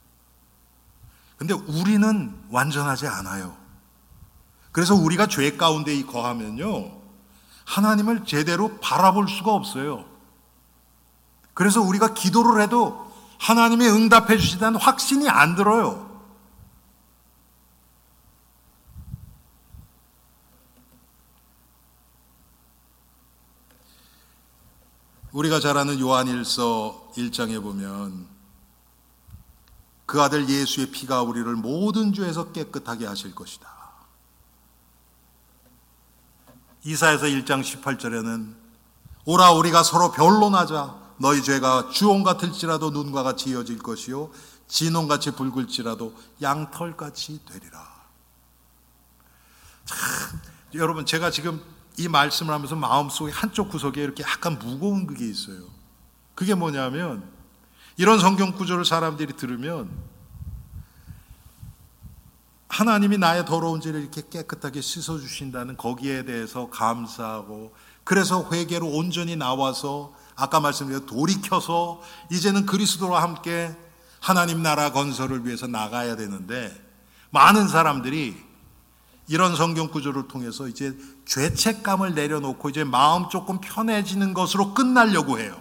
근데 우리는 완전하지 않아요. 그래서 우리가 죄 가운데 거하면요, 하나님을 제대로 바라볼 수가 없어요. 그래서 우리가 기도를 해도 하나님이 응답해 주시다는 확신이 안 들어요. 우리가 잘 아는 요한일서 1장에 보면 그 아들 예수의 피가 우리를 모든 죄에서 깨끗하게 하실 것이다. 이사야서 1장 18절에는 오라 우리가 서로 변론하자. 너희 죄가 주홍 같을지라도 눈과 같이 이어질 것이요 진홍같이 붉을지라도 양털같이 되리라. 참, 여러분, 제가 지금 이 말씀을 하면서 마음속에 한쪽 구석에 이렇게 약간 무거운 그게 있어요. 그게 뭐냐면, 이런 성경 구절을 사람들이 들으면 하나님이 나의 더러운 죄를 이렇게 깨끗하게 씻어주신다는 거기에 대해서 감사하고, 그래서 회개로 온전히 나와서 아까 말씀드린 돌이켜서 이제는 그리스도와 함께 하나님 나라 건설을 위해서 나가야 되는데, 많은 사람들이 이런 성경 구절을 통해서 이제 죄책감을 내려놓고 이제 마음 조금 편해지는 것으로 끝나려고 해요.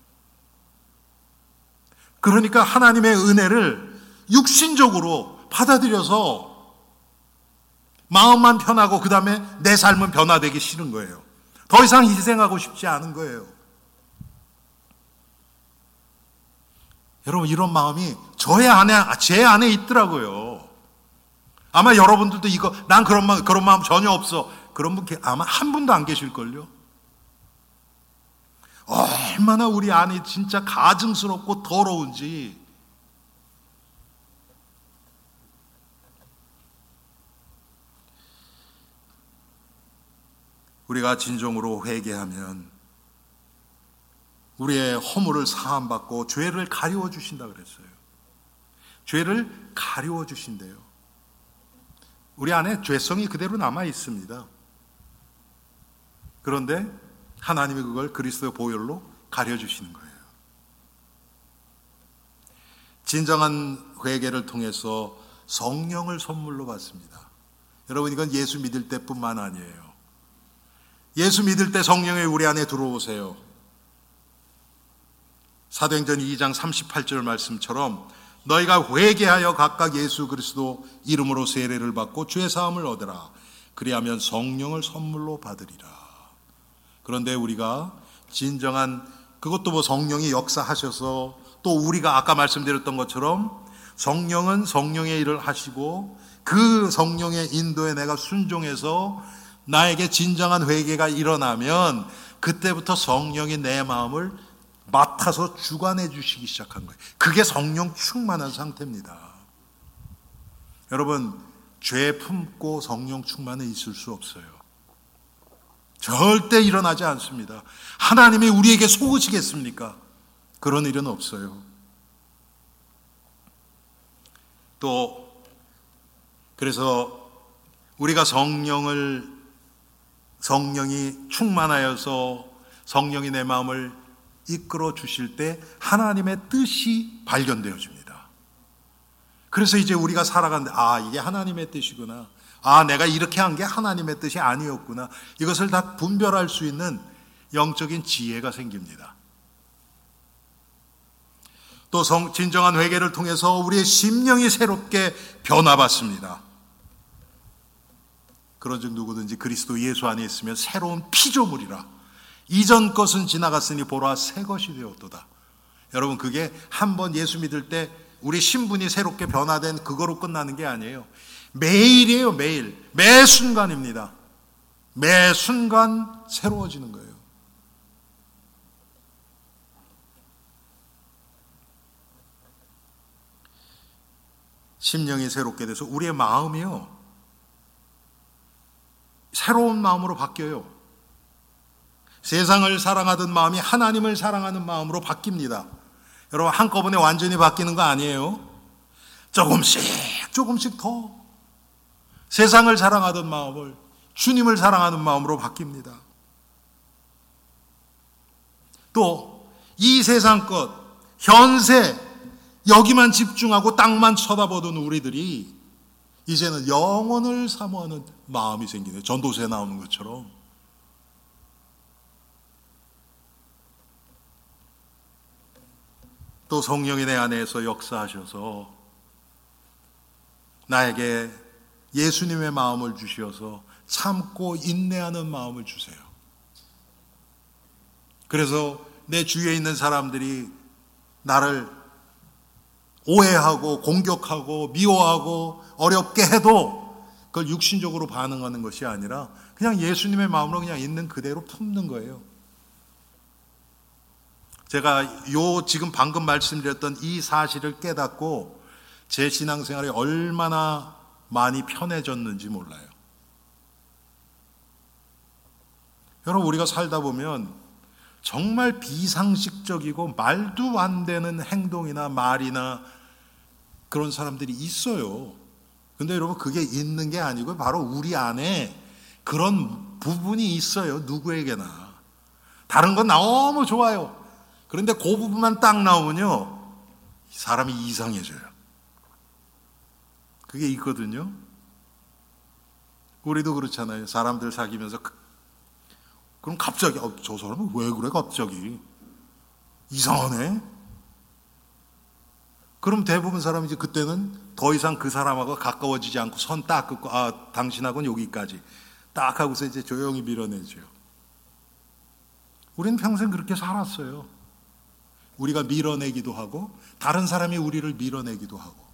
그러니까 하나님의 은혜를 육신적으로 받아들여서 마음만 편하고 그 다음에 내 삶은 변화되기 싫은 거예요. 더 이상 희생하고 싶지 않은 거예요. 여러분, 이런 마음이 제 안에 있더라고요. 아마 여러분들도 난 그런 마음 전혀 없어, 그런 분 아마 한 분도 안 계실걸요. 얼마나 우리 안이 진짜 가증스럽고 더러운지. 우리가 진정으로 회개하면 우리의 허물을 사함받고 죄를 가리워 주신다 그랬어요. 죄를 가리워 주신대요. 우리 안에 죄성이 그대로 남아 있습니다. 그런데 하나님이 그걸 그리스도의 보혈로 가려주시는 거예요. 진정한 회개를 통해서 성령을 선물로 받습니다. 여러분, 이건 예수 믿을 때뿐만 아니에요. 예수 믿을 때 성령이 우리 안에 들어오세요. 사도행전 2장 38절 말씀처럼 너희가 회개하여 각각 예수 그리스도 이름으로 세례를 받고 죄 사함을 얻으라. 그리하면 성령을 선물로 받으리라. 그런데 우리가 진정한, 그것도 성령이 역사하셔서 또 우리가 아까 말씀드렸던 것처럼 성령은 성령의 일을 하시고 그 성령의 인도에 내가 순종해서 나에게 진정한 회개가 일어나면 그때부터 성령이 내 마음을 맡아서 주관해 주시기 시작한 거예요. 그게 성령 충만한 상태입니다. 여러분, 죄 품고 성령 충만에 있을 수 없어요. 절대 일어나지 않습니다. 하나님이 우리에게 속으시겠습니까? 그런 일은 없어요. 또 그래서 우리가 성령이 충만하여서 성령이 내 마음을 이끌어 주실 때 하나님의 뜻이 발견되어집니다. 그래서 이제 우리가 살아가는데 이게 하나님의 뜻이구나. 내가 이렇게 한 게 하나님의 뜻이 아니었구나. 이것을 다 분별할 수 있는 영적인 지혜가 생깁니다. 또 진정한 회개를 통해서 우리의 심령이 새롭게 변화받습니다. 그런즉 누구든지 그리스도 예수 안에 있으면 새로운 피조물이라. 이전 것은 지나갔으니 보라 새 것이 되었도다. 여러분, 그게 한번 예수 믿을 때 우리 신분이 새롭게 변화된 그거로 끝나는 게 아니에요. 매일이에요. 매일. 매 순간입니다. 매 순간 새로워지는 거예요. 심령이 새롭게 돼서 우리의 마음이요, 새로운 마음으로 바뀌어요. 세상을 사랑하던 마음이 하나님을 사랑하는 마음으로 바뀝니다. 여러분, 한꺼번에 완전히 바뀌는 거 아니에요. 조금씩 더 세상을 사랑하던 마음을 주님을 사랑하는 마음으로 바뀝니다. 또 이 세상 것, 현세, 여기만 집중하고 땅만 쳐다보던 우리들이 이제는 영혼을 사모하는 마음이 생기네요. 전도서에 나오는 것처럼. 또 성령이 내 안에서 역사하셔서 나에게 예수님의 마음을 주셔서 참고 인내하는 마음을 주세요. 그래서 내 주위에 있는 사람들이 나를 오해하고 공격하고 미워하고 어렵게 해도 그걸 육신적으로 반응하는 것이 아니라 그냥 예수님의 마음으로 그냥 있는 그대로 품는 거예요. 제가 지금 방금 말씀드렸던 이 사실을 깨닫고 제 신앙생활이 얼마나 많이 편해졌는지 몰라요. 여러분, 우리가 살다 보면 정말 비상식적이고 말도 안 되는 행동이나 말이나 그런 사람들이 있어요. 근데 여러분, 그게 있는 게 아니고 바로 우리 안에 그런 부분이 있어요. 누구에게나. 다른 건 너무 좋아요. 그런데 그 부분만 딱 나오면요, 사람이 이상해져요. 그게 있거든요. 우리도 그렇잖아요. 사람들 사귀면서 그럼 갑자기 저 사람은 왜 그래 갑자기 이상하네. 그럼 대부분 사람이 이제 그때는 더 이상 그 사람하고 가까워지지 않고 선 딱 긋고 당신하고는 여기까지 딱 하고서 이제 조용히 밀어내죠. 우리는 평생 그렇게 살았어요. 우리가 밀어내기도 하고 다른 사람이 우리를 밀어내기도 하고.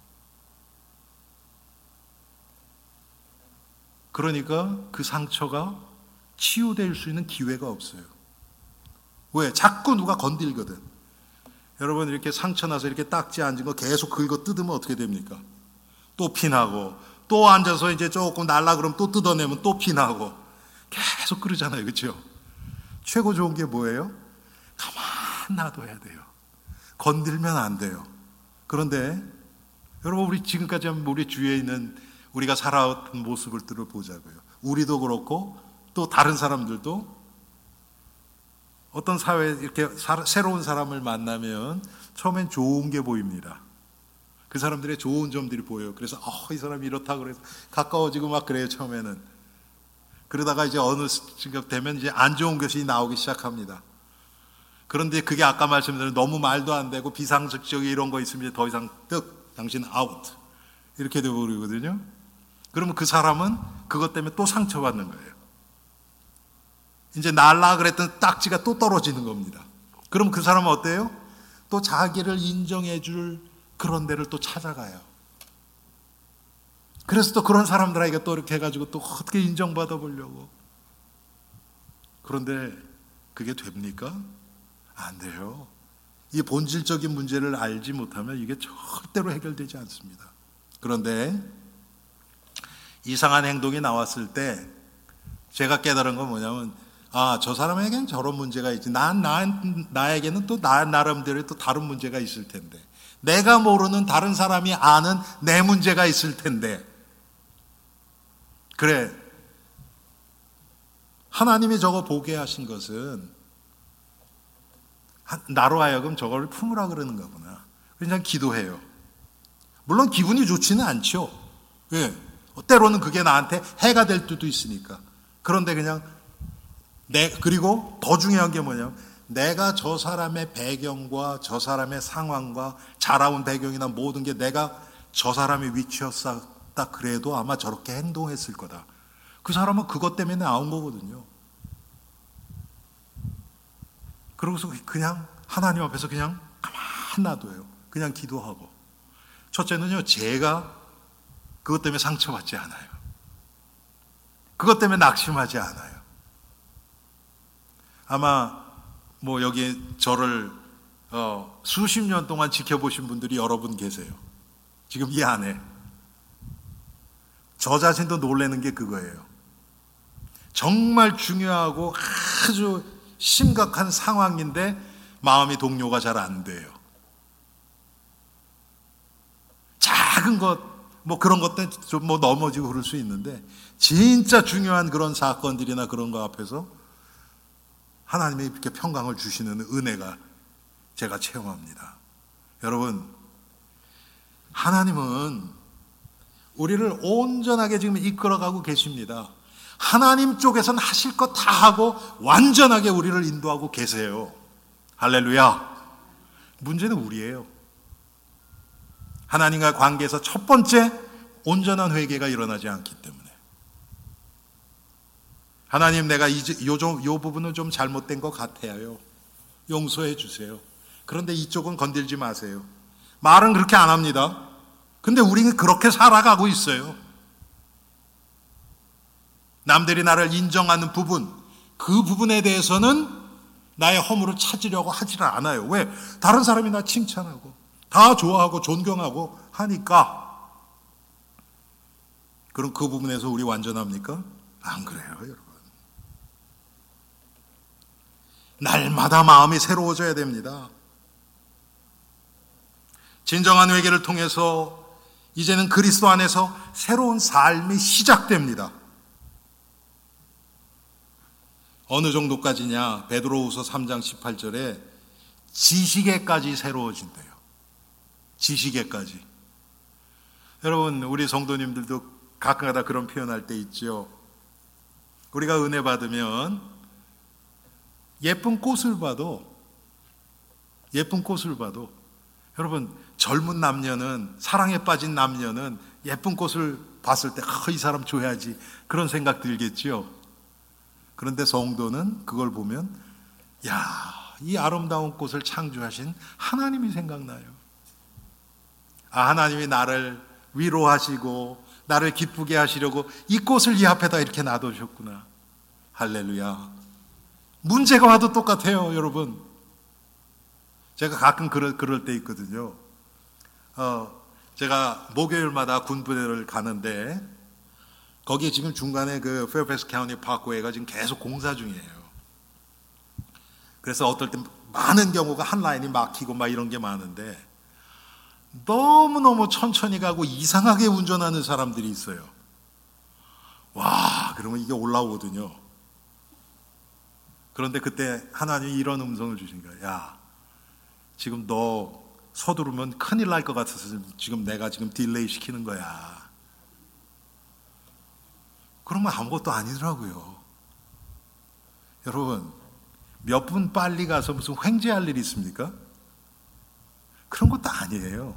그러니까 그 상처가 치유될 수 있는 기회가 없어요. 왜? 자꾸 누가 건들거든. 여러분, 이렇게 상처 나서 이렇게 딱지 앉은 거 계속 긁어 뜯으면 어떻게 됩니까? 또 피나고, 또 앉아서 이제 조금 날라 그러면 또 뜯어내면 또 피나고, 계속 그러잖아요. 그렇죠? 최고 좋은 게 뭐예요? 가만 놔둬야 돼요. 건들면 안 돼요. 그런데 여러분, 우리 지금까지 우리 주위에 있는 우리가 살아왔던 모습을 보자고요. 우리도 그렇고 또 다른 사람들도 어떤 사회에 이렇게 새로운 사람을 만나면 처음엔 좋은 게 보입니다. 그 사람들의 좋은 점들이 보여요. 그래서 이 사람이 이렇다 그래서 가까워지고 막 그래요. 처음에는. 그러다가 이제 어느 시간 되면 이제 안 좋은 것이 나오기 시작합니다. 그런데 그게 아까 말씀드린 너무 말도 안 되고 비상식적인 이런 거 있으면 더 이상 당신 아웃 이렇게 되어버리거든요. 그러면 그 사람은 그것 때문에 또 상처받는 거예요. 이제 날라 그랬던 딱지가 또 떨어지는 겁니다. 그럼 그 사람은 어때요? 또 자기를 인정해 줄 그런 데를 또 찾아가요. 그래서 또 그런 사람들에게 또 이렇게 해가지고 또 어떻게 인정받아 보려고. 그런데 그게 됩니까? 안 돼요. 이 본질적인 문제를 알지 못하면 이게 절대로 해결되지 않습니다. 그런데 이상한 행동이 나왔을 때 제가 깨달은 건 뭐냐면, 저 사람에게는 저런 문제가 있지. 나에게는 또 나름대로 또 다른 문제가 있을 텐데. 내가 모르는 다른 사람이 아는 내 문제가 있을 텐데. 그래. 하나님이 저거 보게 하신 것은 나로 하여금 저걸 품으라 그러는 거구나. 그냥 기도해요. 물론 기분이 좋지는 않죠. 예. 때로는 그게 나한테 해가 될 때도 있으니까. 그런데 그냥 그리고 더 중요한 게 뭐냐면, 내가 저 사람의 배경과 저 사람의 상황과 자라온 배경이나 모든 게 내가 저 사람의 위치였다 그래도 아마 저렇게 행동했을 거다. 그 사람은 그것 때문에 나온 거거든요. 그러고서 그냥 하나님 앞에서 그냥 가만 놔둬요. 그냥 기도하고. 첫째는요, 제가 그것 때문에 상처받지 않아요. 그것 때문에 낙심하지 않아요. 아마 여기 저를 수십 년 동안 지켜보신 분들이 여러 분 계세요. 지금 이 안에. 저 자신도 놀라는 게 그거예요. 정말 중요하고 아주 심각한 상황인데 마음이 동요가 잘 안 돼요. 작은 것, 그런 것 때문에 좀 넘어지고 그럴 수 있는데, 진짜 중요한 그런 사건들이나 그런 거 앞에서 하나님이 이렇게 평강을 주시는 은혜가 제가 체험합니다. 여러분, 하나님은 우리를 온전하게 지금 이끌어가고 계십니다. 하나님 쪽에서는 하실 것 다 하고 완전하게 우리를 인도하고 계세요. 할렐루야. 문제는 우리예요. 하나님과 관계에서 첫 번째, 온전한 회개가 일어나지 않기 때문에. 하나님, 내가 이 부분은 좀 잘못된 것 같아요. 용서해 주세요. 그런데 이쪽은 건들지 마세요. 말은 그렇게 안 합니다. 근데 우리는 그렇게 살아가고 있어요. 남들이 나를 인정하는 부분, 그 부분에 대해서는 나의 허물을 찾으려고 하지를 않아요. 왜? 다른 사람이 나 칭찬하고 다 좋아하고 존경하고 하니까. 그럼 그 부분에서 우리 완전합니까? 안 그래요, 여러분. 날마다 마음이 새로워져야 됩니다. 진정한 회개를 통해서 이제는 그리스도 안에서 새로운 삶이 시작됩니다. 어느 정도까지냐? 베드로후서 3장 18절에 지식에까지 새로워진대요. 지식에까지. 여러분, 우리 성도님들도 가끔가다 그런 표현할 때 있죠. 우리가 은혜 받으면 예쁜 꽃을 봐도 여러분, 젊은 남녀는, 사랑에 빠진 남녀는 예쁜 꽃을 봤을 때 이 사람 줘야지 그런 생각 들겠죠. 그런데 성도는 그걸 보면 이 아름다운 꽃을 창조하신 하나님이 생각나요. 하나님이 나를 위로하시고 나를 기쁘게 하시려고 이 꽃을 이 앞에다 이렇게 놔두셨구나. 할렐루야. 문제가 와도 똑같아요, 여러분. 제가 가끔 그럴 때 있거든요. 제가 목요일마다 군부대를 가는데 거기에 지금 중간에 그 페어팩스 카운티 파크웨이가 지금 계속 공사 중이에요. 그래서 어떨 때 많은 경우가 한 라인이 막히고 이런 게 많은데 너무너무 천천히 가고 이상하게 운전하는 사람들이 있어요. 그러면 이게 올라오거든요. 그런데 그때 하나님이 이런 음성을 주신 거야. 지금 너 서두르면 큰일 날 것 같아서 지금 내가 딜레이 시키는 거야. 그러면 아무것도 아니더라고요. 여러분, 몇 분 빨리 가서 무슨 횡재할 일이 있습니까? 그런 것도 아니에요.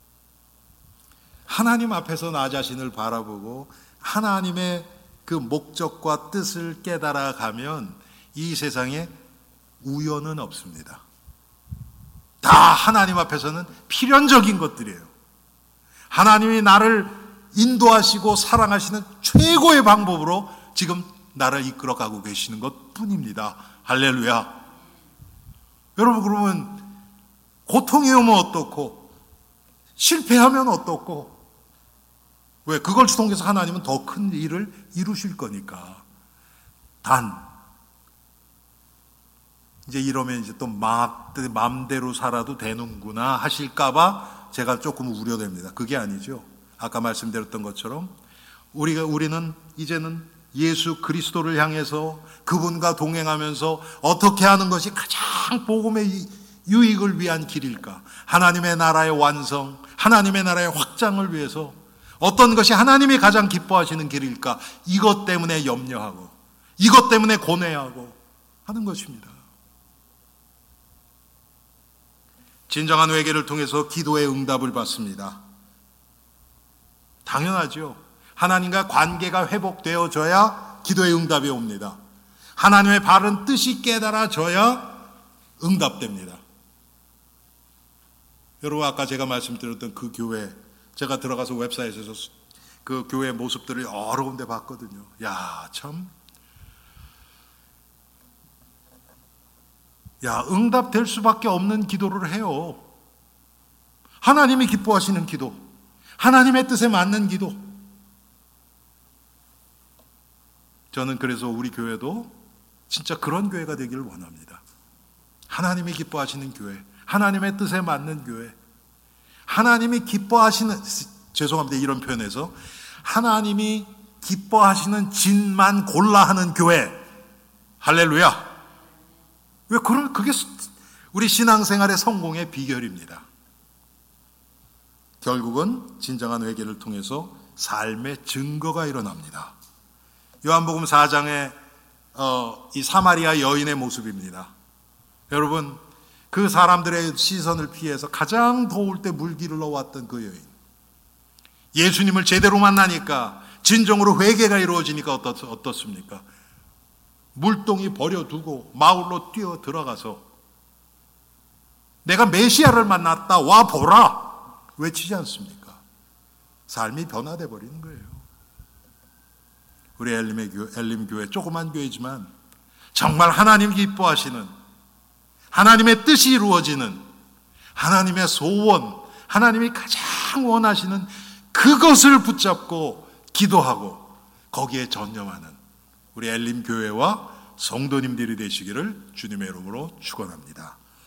하나님 앞에서 나 자신을 바라보고 하나님의 그 목적과 뜻을 깨달아 가면 이 세상에 우연은 없습니다. 다 하나님 앞에서는 필연적인 것들이에요. 하나님이 나를 인도하시고 사랑하시는 최고의 방법으로 지금 나를 이끌어가고 계시는 것 뿐입니다. 할렐루야. 여러분, 그러면 고통이 오면 어떻고, 실패하면 어떻고. 왜? 그걸 통해서 하나님은 더 큰 일을 이루실 거니까. 단, 이제 이러면 이제 또 마음대로 살아도 되는구나 하실까봐 제가 조금 우려됩니다. 그게 아니죠. 아까 말씀드렸던 것처럼 우리는 이제는 예수 그리스도를 향해서 그분과 동행하면서 어떻게 하는 것이 가장 복음의 유익을 위한 길일까? 하나님의 나라의 완성, 하나님의 나라의 확장을 위해서 어떤 것이 하나님이 가장 기뻐하시는 길일까? 이것 때문에 염려하고 이것 때문에 고뇌하고 하는 것입니다. 진정한 회개를 통해서 기도의 응답을 받습니다. 당연하죠. 하나님과 관계가 회복되어져야 기도의 응답이 옵니다. 하나님의 바른 뜻이 깨달아져야 응답됩니다. 여러분, 아까 제가 말씀드렸던 그 교회, 제가 들어가서 웹사이트에서 그 교회 모습들을 여러 군데 봤거든요. 응답될 수밖에 없는 기도를 해요. 하나님이 기뻐하시는 기도, 하나님의 뜻에 맞는 기도. 저는 그래서 우리 교회도 진짜 그런 교회가 되기를 원합니다. 하나님이 기뻐하시는 교회, 하나님의 뜻에 맞는 교회, 하나님이 기뻐하시는, 죄송합니다, 이런 표현에서 하나님이 기뻐하시는 짓만 골라 하는 교회. 할렐루야. 왜 그게 우리 신앙생활의 성공의 비결입니다. 결국은 진정한 회개를 통해서 삶의 증거가 일어납니다. 요한복음 4장의 이 사마리아 여인의 모습입니다. 여러분, 그 사람들의 시선을 피해서 가장 더울 때 물기를 넣어왔던 그 여인, 예수님을 제대로 만나니까 진정으로 회개가 이루어지니까 어떻습니까? 물동이 버려두고 마을로 뛰어 들어가서 내가 메시아를 만났다, 와 보라 외치지 않습니까? 삶이 변화돼 버리는 거예요. 우리 엘림교회 조그만 교회지만 정말 하나님 기뻐하시는, 하나님의 뜻이 이루어지는, 하나님의 소원, 하나님이 가장 원하시는 그것을 붙잡고 기도하고 거기에 전념하는 우리 엘림교회와 성도님들이 되시기를 주님의 이름으로 축원합니다.